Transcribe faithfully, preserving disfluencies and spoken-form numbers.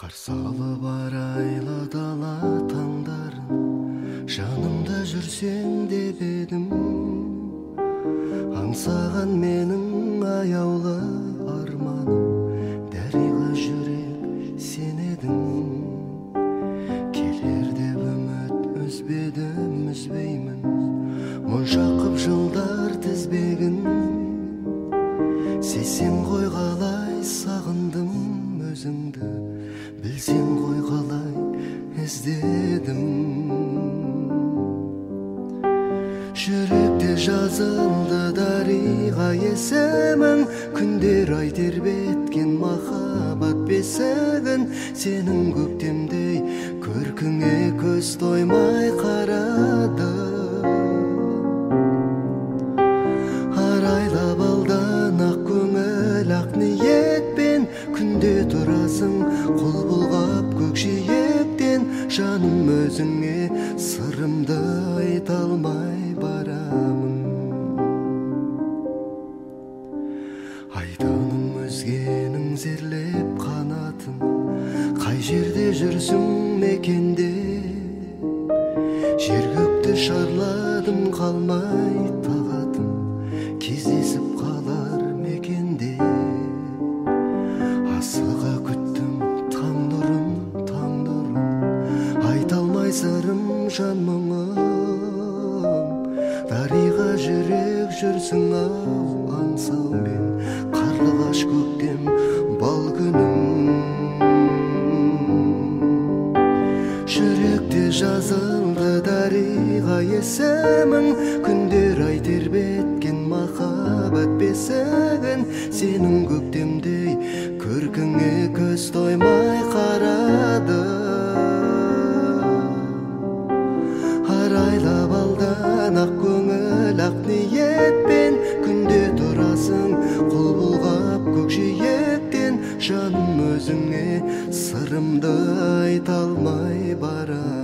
Қарсы алып арайлы дала таңдарын, жанымда жүрсең деп едім. Аңсаған менің аяулы арманым, дариға жүрек сен едің. Келер деп үміт үзбедім, үзбеймін, мұнша көп жылдар тізбегін. Сезсем ғой қалай сағындым өзіңді, білсең ғой қалай іздедім. Жүректе жазылды дариға есімің, күндер ай тербеткен махаббат бесігін. Сенің көктемдей көркіңе көз тоймай қарады. Арайлап алдан ақ көңіл ақ ниетпен, күнде тұрасың құл бұлғап көкжиектен. Жаным өзіңе сырымды айта алмай барамын. Айтаным өзгенің зерлеп қанатын, қай жерде жүрсің мекенде. Жер көкті шарладым қалмай тағатым, кездесіп қалар мекенде. Асыға күттім таң нұрын, таң нұрын, айта алмай сырым жан мұңым. Дариға жүрек жүрсің ау аңсаумен, қарлығаш көктем бал күнім. Жүректе жазылды дариға есімің, күндер ай тербеткен махаббат бесігін. Сенің көктемдей көркіңе көз тоймай қарады. Арайлап алдан ақ көңіл ақ ниетпен, күнде тұрасың құл бұлғап көкжиектен. Жаным өзіңе сырымды айта алмай барам.